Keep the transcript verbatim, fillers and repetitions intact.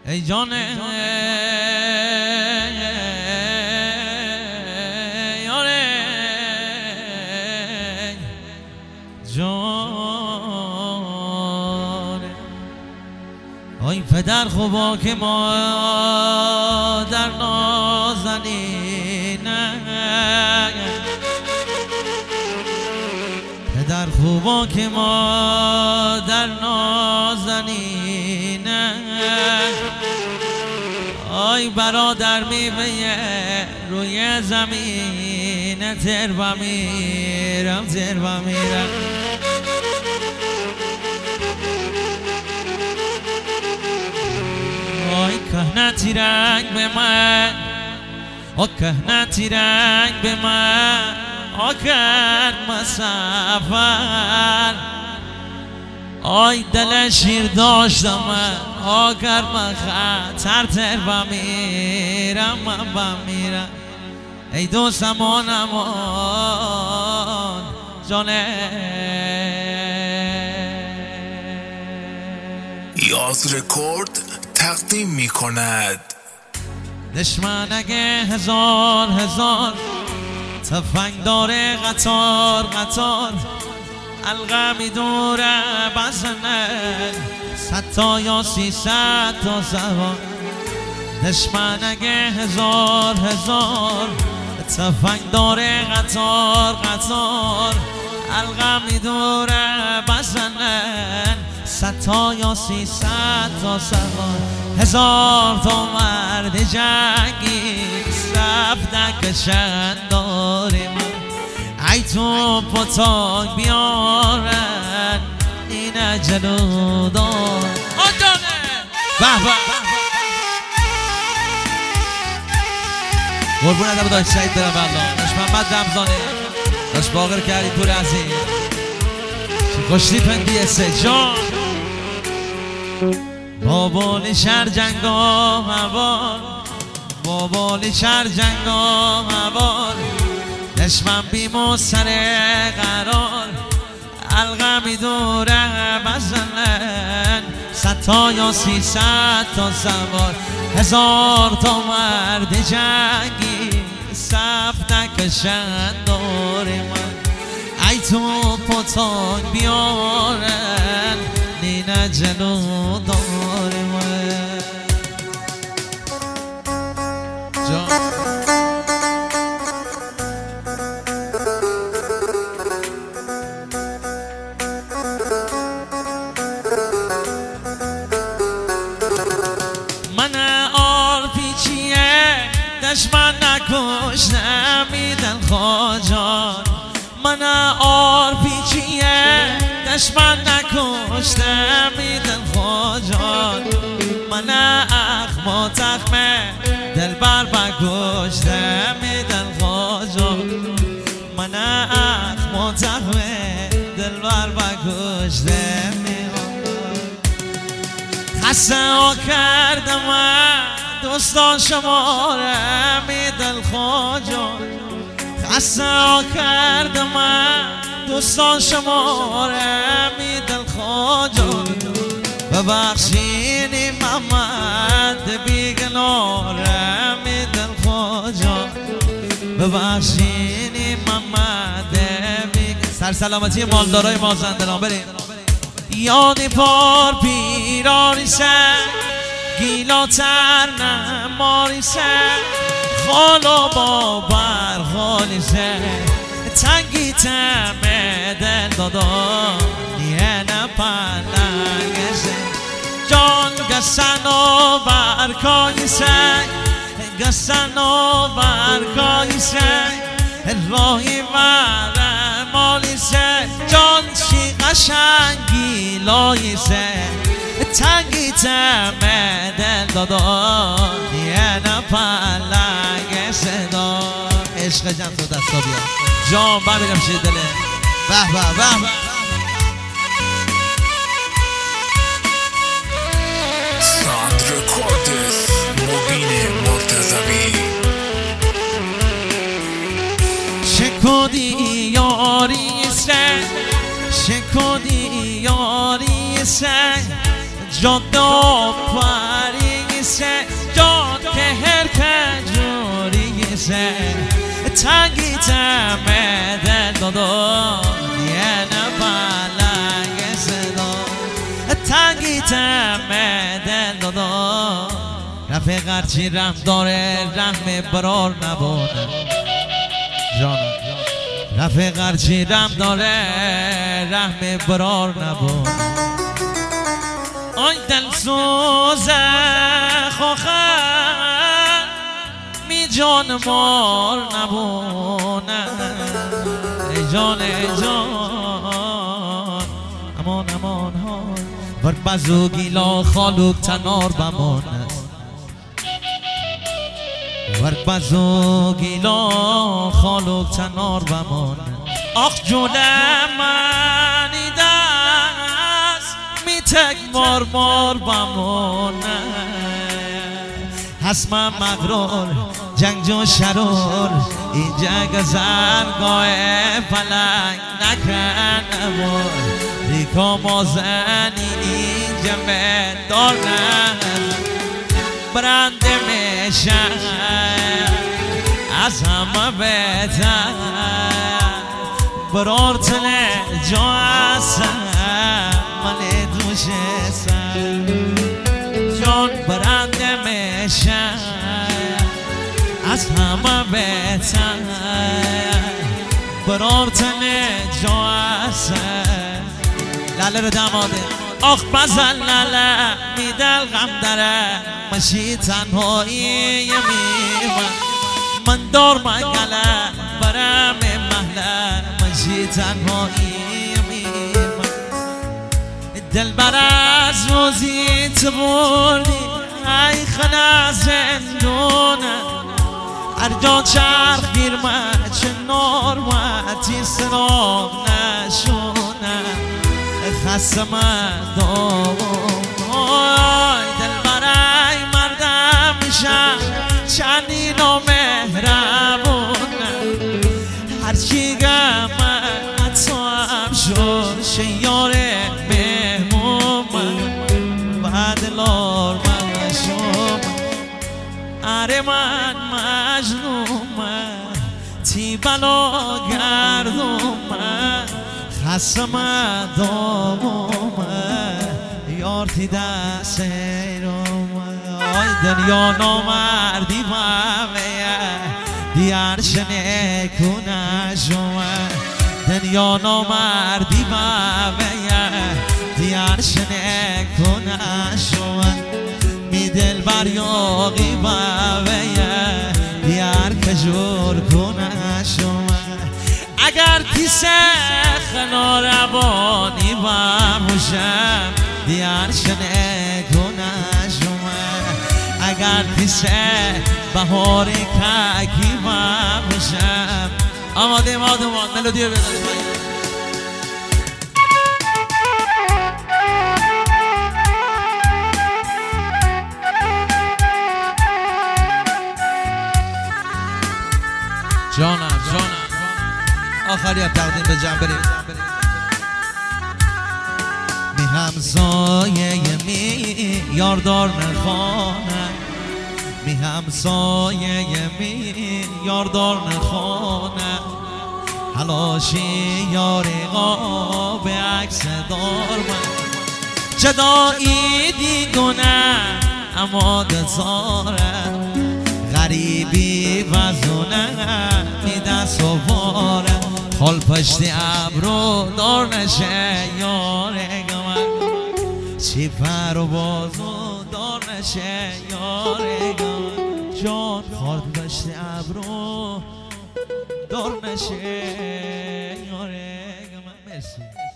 ای جان یاره جان آی پدر خوبا که ما در نازنینه پدر خوبا که ما در نازنینه آی برادر میوه روی زمین تر و میرم تر و میرم آی کهنتی رنگ به من آ کهنتی رنگ به من آ کرد مسافر آی دل شیر داشتم من آ کرد من خطر تر و میرم من و میرم ای دوستم آن امان جانه یاز رکورد تقدیم می کند دشمن اگه هزار هزار تفنگ داره قطار قطار علقه میدوره بزنه صد تا یا سیصد تا سوار دشمن اگه هزار هزار تفنگ داره قطار قطار علقه میدوره بزنه صد تا یا سیصد تا سوار هزار تا مرد جنگی صف نکشن داره من ای تو پتاک بیارن این جلو دار آدانه به به قربون ادب داشت سعید برم الله داشت محمد رمضانه داشت باقر کردی پور عزیز کشتی پندی سجان بابالی شهر جنگا هوار بابالی شهر جنگا هوار دشمن بیمو سر قرار علقه میدوره بزنن صد تا یا سیصد تا سوار هزار تا مرد جنگی صف نکشن دور من ای تو پتاک بیارن نینه جلو دار من جان من آل پیچیه دشمن نکشنم میدن خواجان من آل پیچیه دشمن نکشنم میدن خواجان من اخما تخمه دل بر بکشنم میدن خواجان من اخما تخمه دل بر بکشنم خسته ها کردم دوستان شماره میدل خواجان خسته ها کردم دوستان شماره میدل خواجان ببخشینی محمد بیگناره میدل خواجان ببخشینی محمد بیگناره سر سلامتی مالدارای مازندران بریم یادی پار پیرانی سر گیلاتر نماری سر خالا بابر خالی سر تنگی تمه دل دادا نیه نپلنگ سر جان گسن و برکای سر گسن و برکای سر راهی ورم مالی سر جان چی قشنگی لای سر تنگی تمه دل دادا نیه نپلنگ صدا عشق جمع تو دستا بیا جان بر بگم شید دله به به به به ساند رکوردس مبین مرتضوی شکودی یاری سر شکودی یاری سر جدا پری نیسه تنگی تمه دل دادو یه نبالنگ صدا تنگی تمه دل دادو رفیق هرچی رحم داره رحم برار نبونه جانم رفیق هرچی رحم داره رحم برار نبونه آی دل سوزه خوخن می جان مار نبونه ای جان ای جان امان امان ها ور بزو گیلا خالوک تنار بمونه ور بزو گیلا خالوک تنار بمونه آخ جونه منی دست می تک مار مار بمونه حسم مغرور جنگ جو شرور اینجا گذرگاه فلک نکن نبور ریکا مازنی اینجا مدار نبور برنده میشن از همه بهتر برار تله جا هستم من دوش سر جان برنده میشن از همه بهتر برار تله جا هستم لاله رو دماده آخ بزن لاله میدل غم داره مشی تنهایی میمن من دار مگله برم محله مشی تنهایی میمن دل بر از روزی تبوردی ای خنا زندونه هر جا چرخ گیر من چه نارمتی سراب نشونه خسته من دوم دل برای مردم میشم چندین و مهربونه هرچی گم من حتی هم شد شیار مهموم بعد لار من شم اره من مجنوم تی بلا گردوم خسته من دوم یار تی دست ایروم آی دنیا نامردی بامه دیار شنه کنشوم دنیا نامردی بامه دیار شنه کنشوم می دل بر یاقی بامه دیار کجور کنشوم اگر تیسه خناربانی باموشم دیار شنه کنشوم اگر تیسه بهار ککی باموشم آماده آماده آماده ملودی رو بزنید جانم جانم آخری هم تقدیم به جمع بریم می همسایه می یاردار نخانه می همسایه می یاردار نخانه حلاشی یاری قاب عکس دار من جدایی دیگونه اما دزاره غریبی وزونه میده سواره خال پشتی ابرو دار نشه یاره گمن چی پر و بازو دار نشه یاره گمن جان خال پشتی ابرو دار نشه یاره گمن مرسی